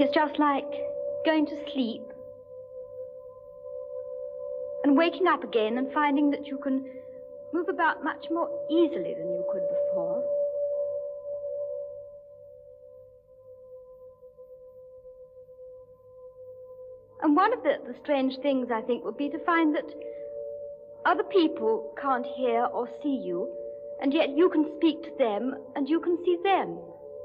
It's just like going to sleep and waking up again and finding that you can move about much more easily than you could before. And one of the strange things, I think, would be to find that other people can't hear or see you, and yet you can speak to them and you can see them.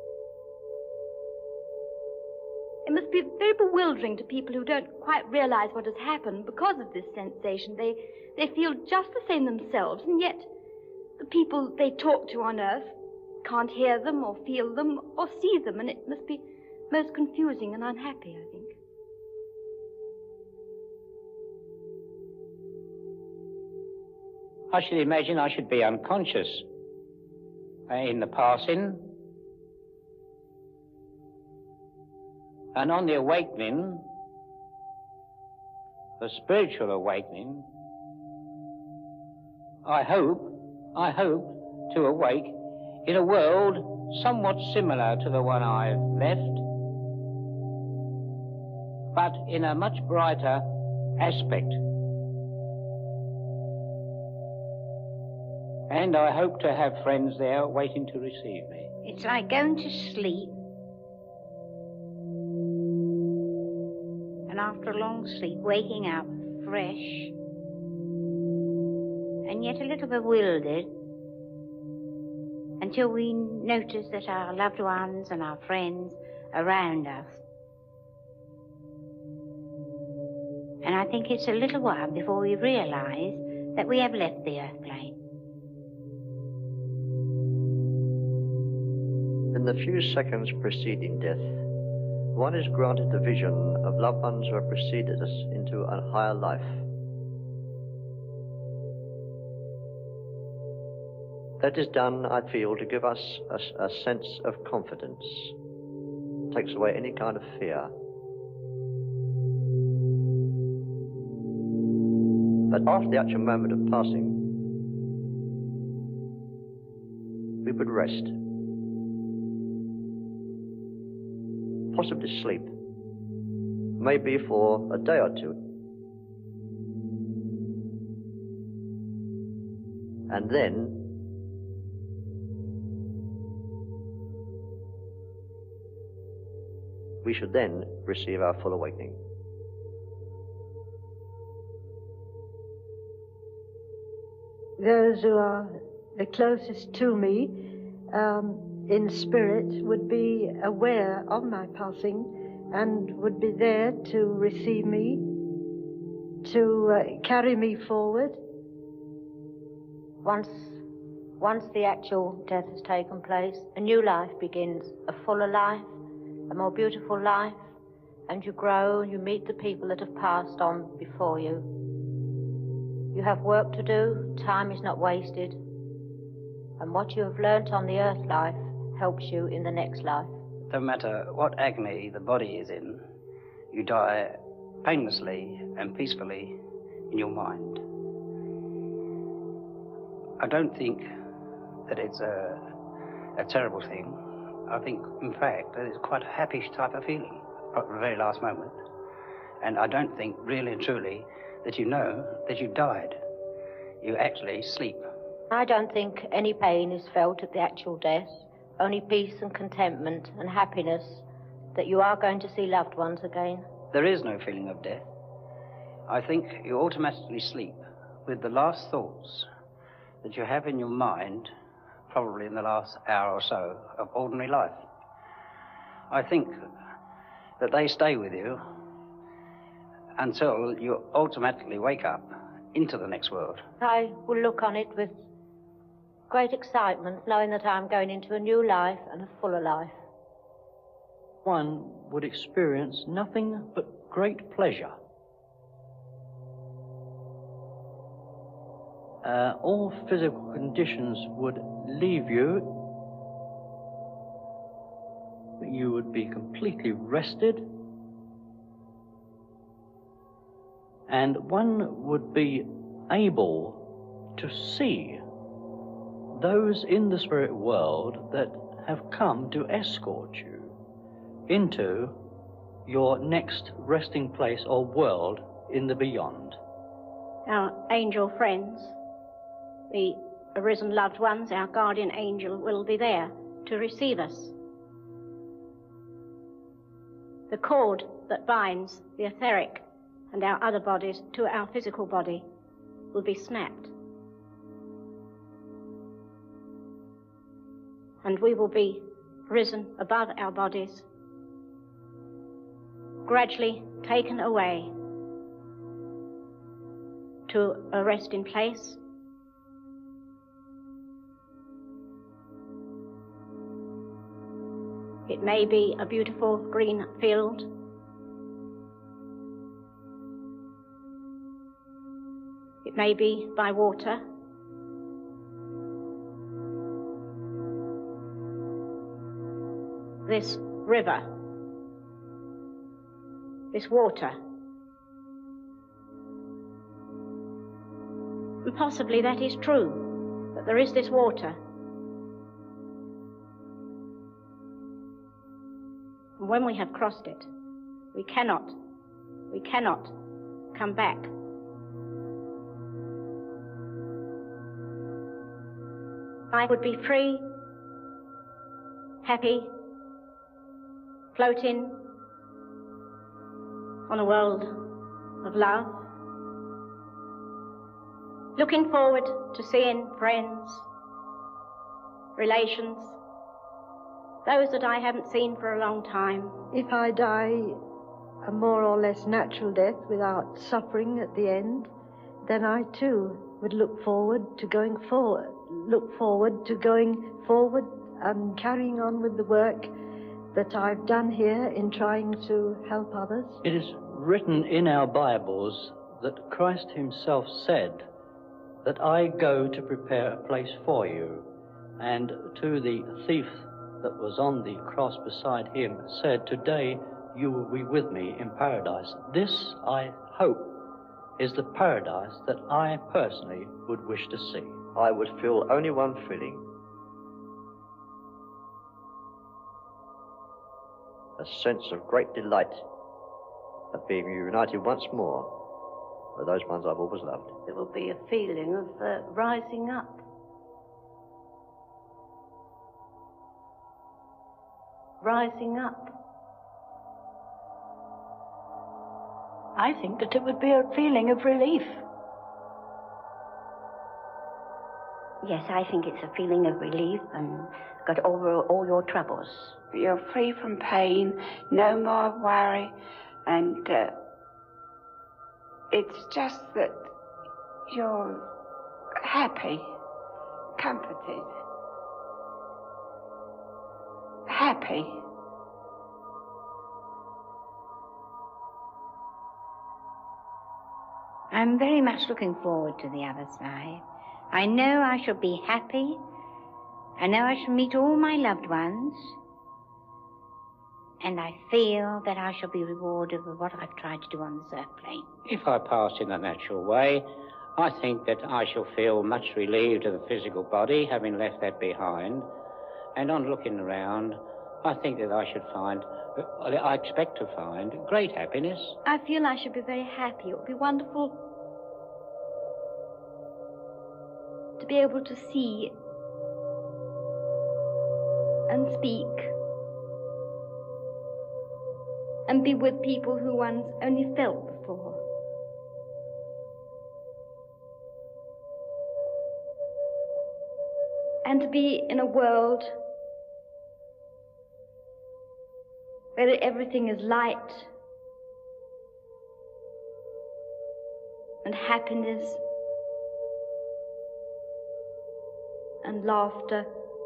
It must be very bewildering to people who don't quite realize what has happened because of this sensation. They feel just the same themselves, and yet the people they talk to on Earth can't hear them or feel them or see them, and it must be most confusing and unhappy, I think. I should imagine I should be unconscious in the passing. And on the awakening, the spiritual awakening, I hope to awake in a world somewhat similar to the one I've left, but in a much brighter aspect. And I hope to have friends there waiting to receive me. It's like going to sleep, and after a long sleep, waking up fresh, and yet a little bewildered, until we notice that our loved ones and our friends are around us. And I think it's a little while before we realize that we have left the earth plane. In the few seconds preceding death, one is granted the vision of loved ones who have preceded us into a higher life. That is done, I feel, to give us a sense of confidence. It takes away any kind of fear. But after the actual moment of passing, we would rest. Possibly sleep, maybe for a day or two. And then we should then receive our full awakening. Those who are the closest to me in spirit would be aware of my passing and would be there to receive me, to carry me forward. Once the actual death has taken place, a new life begins, a fuller life, a more beautiful life, and you grow and you meet the people that have passed on before you. You have work to do, time is not wasted, and what you have learnt on the earth life helps you in the next life. No matter what agony the body is in, you die painlessly and peacefully in your mind. I don't think that it's a terrible thing. I think, in fact, that it's quite a happy type of feeling at the very last moment. And I don't think, really and truly, that you know that you died. You actually sleep. I don't think any pain is felt at the actual death, only peace and contentment and happiness that you are going to see loved ones again. There is no feeling of death. I think you automatically sleep with the last thoughts that you have in your mind, probably in the last hour or so of ordinary life. I think that they stay with you until you automatically wake up into the next world. I will look on it with great excitement, knowing that I'm going into a new life and a fuller life. One would experience nothing but great pleasure. All physical conditions would leave you. You would be completely rested. And one would be able to see those in the spirit world that have come to escort you into your next resting place or world in the beyond? Our angel friends, the arisen loved ones, our guardian angel, will be there to receive us. The cord that binds the etheric and our other bodies to our physical body will be snapped. And we will be risen above our bodies, gradually taken away to a resting place. It may be a beautiful green field. It may be by water. This river, this water. And possibly that is true, that there is this water. And when we have crossed it, we cannot come back. I would be free, happy, floating on a world of love, looking forward to seeing friends, relations, those that I haven't seen for a long time. If I die a more or less natural death without suffering at the end, then I too would look forward to going forward and carrying on with the work that I've done here in trying to help others. It is written in our Bibles that Christ himself said that I go to prepare a place for you, and to the thief that was on the cross beside him said, today you will be with me in paradise. This, I hope, is the paradise that I personally would wish to see. I would feel only one feeling. A sense of great delight at being reunited once more with those ones I've always loved. There will be a feeling of rising up. Rising up. I think that it would be a feeling of relief. Yes, I think it's a feeling of relief and got over all your troubles. You're free from pain, no more worry, and it's just that you're happy, comforted, happy. I'm very much looking forward to the other side. I know I shall be happy. I know I shall meet all my loved ones. And I feel that I shall be rewarded for what I've tried to do on this earth plane. If I pass in the natural way, I think that I shall feel much relieved of the physical body, having left that behind. And on looking around, I think that I should find, I expect to find, great happiness. I feel I should be very happy. It would be wonderful to be able to see and speak and be with people who one's only felt before. And to be in a world where everything is light and happiness and laughter,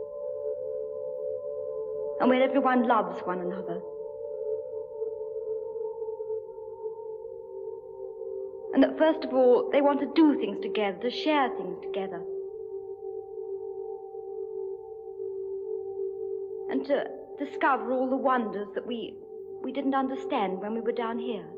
and where everyone loves one another. And that first of all, they want to do things together, to share things together. And to discover all the wonders that we didn't understand when we were down here.